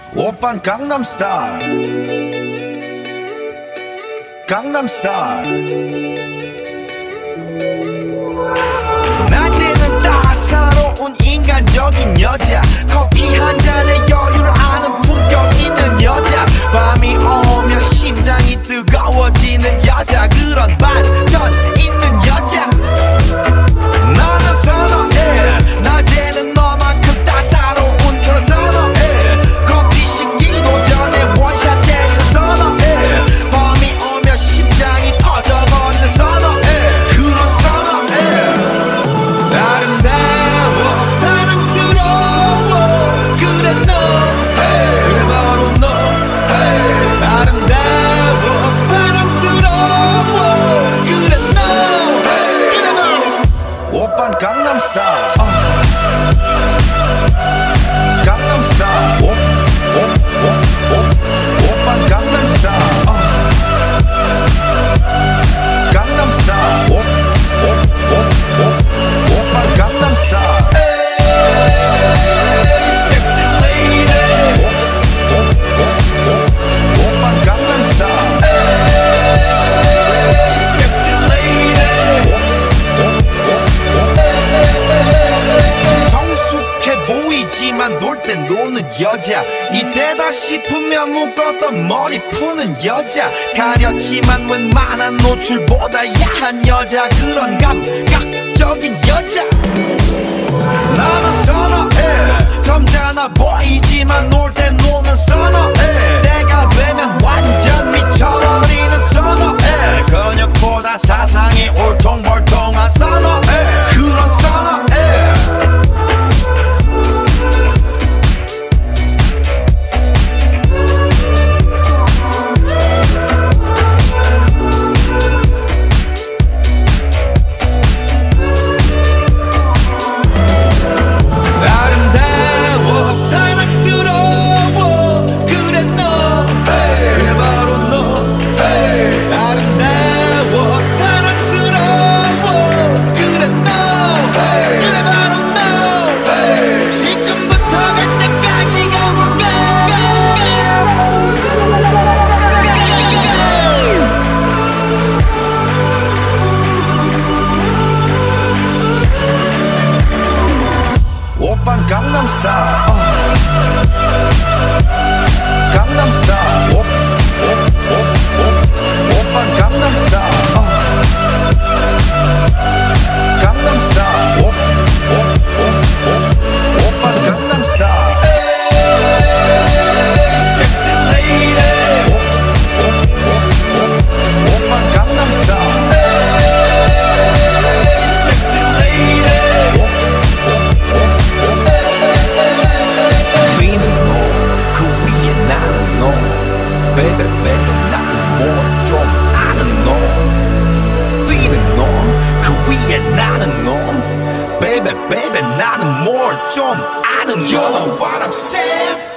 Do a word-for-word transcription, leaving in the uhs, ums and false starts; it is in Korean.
오빤 강남스타일 강남스타일 낮에는 따사로운 인간적인 여자 커피 한 잔에 여유를 아는 품격 있는 여자 밤이 오면 심장이 뜨거워지는 여자 그런 반전 있는 여자 나는 선호해 낮에는 너만큼 따사로운 그런 선호해 커피 식기도 전에 원샷 때리는 선호해 밤이 오면 심장이 터져버리는 선호해 그런 선호해 아름다워 사랑스러워 그래 너 hey, 그래 바로 너 hey, 아름다워 사랑스러워 그래 너 hey, 그래 바로 오빤 강남스타일 강남스타일 오빤 강남스타일 강남스타일 오빤 강남스타일 섹시 레이디 오빤 강남스타일 섹시 레이디 정숙해 보이지만 놀 땐 노는 여자 이때다 싶으면 묶었던 머리 푸는 여자 가렸지만 웬만한 노출보다 야한 여자 그런 감각적인 여자 나는 선호해 점잖아 보이지만 놀 땐 노는 선호해 내가 되면 완전 미쳐버리는 선호해 근육보다 사상이 울퉁불퉁한 선호해 그런 선호해 오빤 강남스타일 강남스타일 오빤 강남스타일 강남스타일 오빤 강남스타일 섹시 레이디 오빤 강남스타일 섹시 레이디 Baby, baby, 나는 뭘 좀 아는 놈 뛰는 놈그 위에 나는 놈 Baby, baby, 나는 뭘 좀 아는 놈 You know what I'm saying?